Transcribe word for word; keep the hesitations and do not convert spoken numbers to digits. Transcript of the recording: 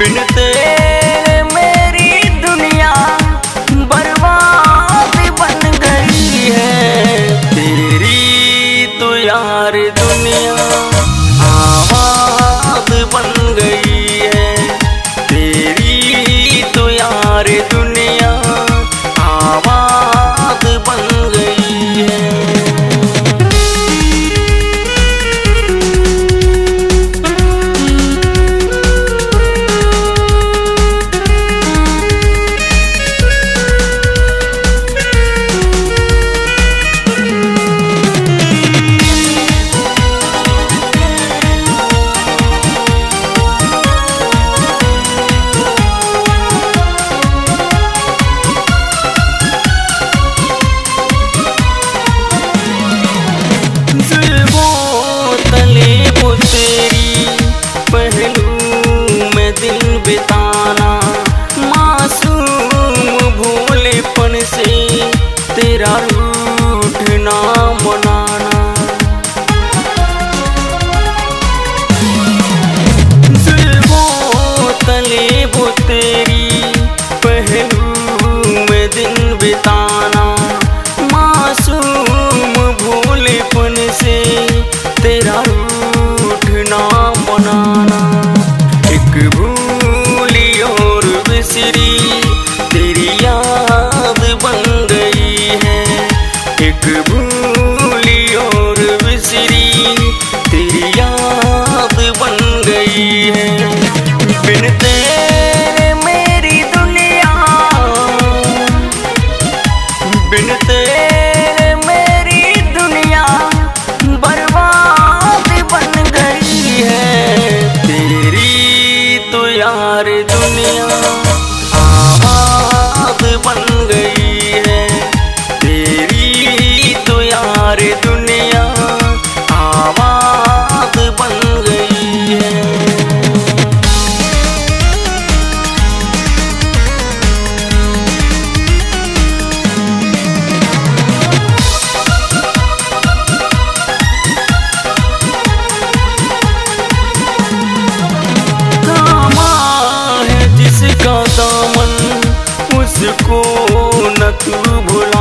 बिन तेरे मेरी दुनिया बर्बाद बन गई है। तेरी तो यार दुनिया आबाद बन गई है। तेरी तो यार दुनिया आबाद बन गई है। बिताना मासूम भोलेपन से तेरा रूठना मनाना। जुल्फों तले वो तेरी पहलू में दिन बिताना मासूम भोलेपन से तेरा रूठना मनाना। एक भूली और बिसरी तेरी याद बन गई है। एक भूली और बिसरी तेरी याद बन गई है। बिन तेरे मेरी दुनिया बिन तेरे मेरी दुनिया बर्बाद बन गई है। तेरी तो यार दुनिया आबाद बन गई है। तेरी तो यार दुनिया आबाद बन गई है। उसको न तू भूल